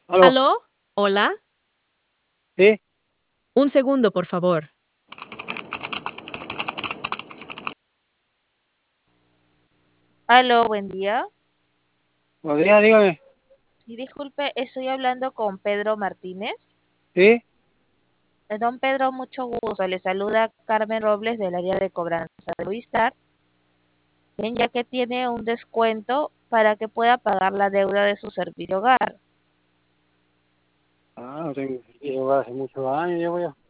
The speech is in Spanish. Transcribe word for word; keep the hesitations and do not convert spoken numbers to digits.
Aló, ¿Aló? ¿Hola? sí, Un segundo, por favor. Aló, buen día. buenos días, dígame. Y disculpe, estoy hablando con Pedro Martínez. Sí, Eh, Don Pedro, mucho gusto. Le saluda Carmen Robles del área de cobranza de Movistar. Bien, ya que tiene un descuento para que pueda pagar la deuda de su servicio hogar. ah, no tengo que llevar hace muchos años, llevo ya.